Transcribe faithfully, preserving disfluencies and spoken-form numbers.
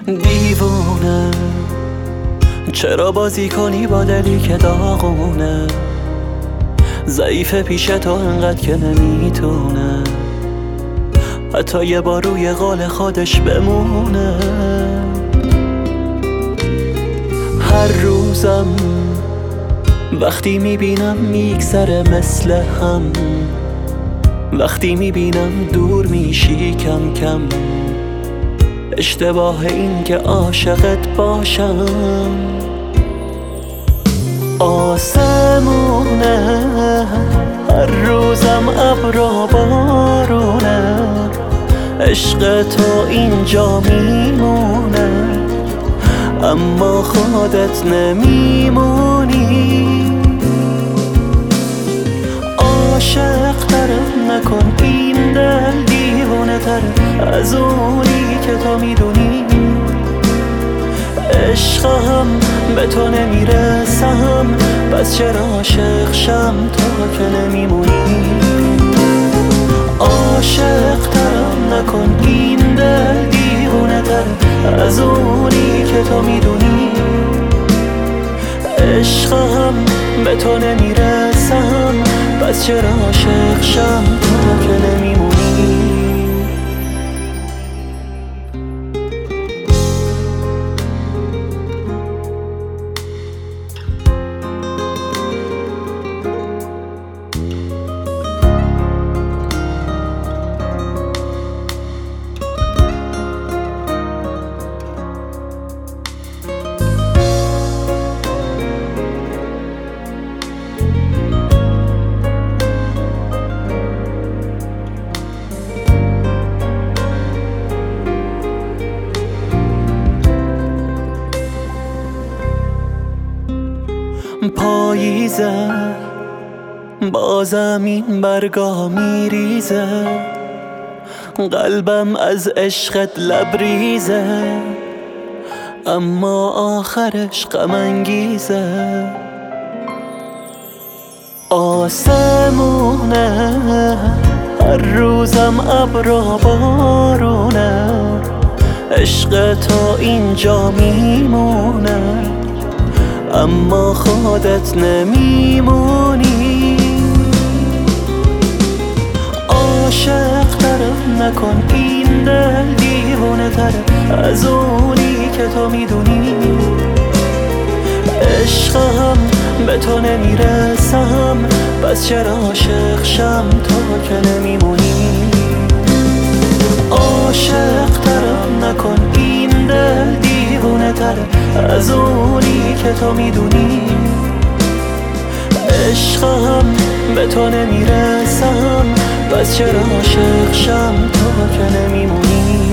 دیوونه چرا بازی کنی با دلی که داغونه؟ ضعیف پیش تو انقدر که نمیتونه حتی یه بار روی قال خودش بمونه. هر روزم وقتی میبینم میگذره مثل هم، وقتی میبینم دور میشی کم کم، اشتباه این که عاشقت باشم. آسمونه هر روزم ابرا بارونه، عشق تو اینجا میمونه اما خودت نمیمونی. عاشق ترم نکن این دل دیوانه تر از اونی که تو میدونی. عشقم به تو نمیرسم پس چرا عاشق شم تو که نمیمونی. عاشق ترم نکن این دل دیوانه تر از اونی که تو میدونی. عشقم به تو نمیرسم پس چرا عاشق شم تو که نمیمونی. پاییزه بازم این برگا میریزه، قلبم از عشقت لبریزه اما آخرش غم انگیزه. آسمونه هر روزم ابرا بارونه، عشق تو اینجا میمونه اما خودت نمیمونی. عاشق ترم نکن این دل دیوانه تر از اونی که تو میدونی. عشقم به تو نمیرسم پس چرا عاشق شم تو که نمیمونی. عاشق ترم نکن این دل دیوانه تر از اونی که تو میدونی. عشقم به تو نمیرسم پس چرا عاشق شم تو که نمیمونی.